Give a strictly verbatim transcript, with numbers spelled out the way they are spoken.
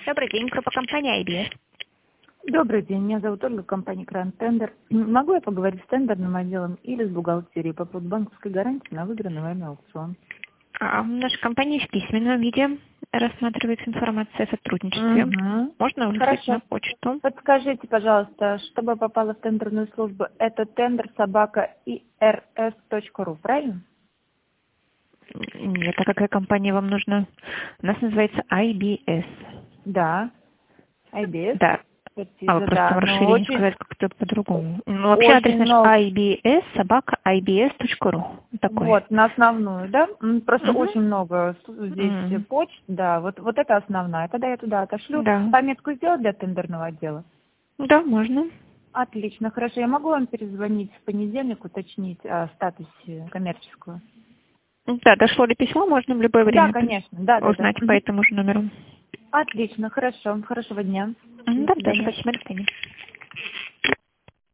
Добрый день, группа компании ай би эс. Добрый день, меня зовут Ольга, компания Grand Tender. Могу я поговорить с тендерным отделом или с бухгалтерией по поводу банковской гарантии на выигранный вами аукцион? А, в нашей компании в письменном виде рассматривается информация о сотрудничестве. Угу. Можно выслать Хорошо. на почту. Подскажите, пожалуйста, чтобы попало в тендерную службу, это тендер собака и эр эс точка ру, правильно? Нет, а какая компания вам нужна? У нас называется ай би эс. Да, ай би эс. Да. Экспертиза, А вы просто да, в но расширении очень, сказать как-то по-другому. Ну, вообще адрес очень наш много. ай би эс собака ай би эс точка ру. Такой. Вот, на основную, да? М, Просто Угу. очень много с- здесь М. почт, да, вот, вот это основная. Тогда я туда отошлю. Да. Пометку сделать для тендерного отдела? Да, можно. Отлично, хорошо. Я могу вам перезвонить в понедельник, уточнить о статусе коммерческого? Да, дошло ли письмо, можно в любое Да, время конечно, да, да, да. узнать по Мгм. этому же номеру. Отлично, хорошо. Хорошего дня. М, До Да, тоже свидания. спасибо, до свидания.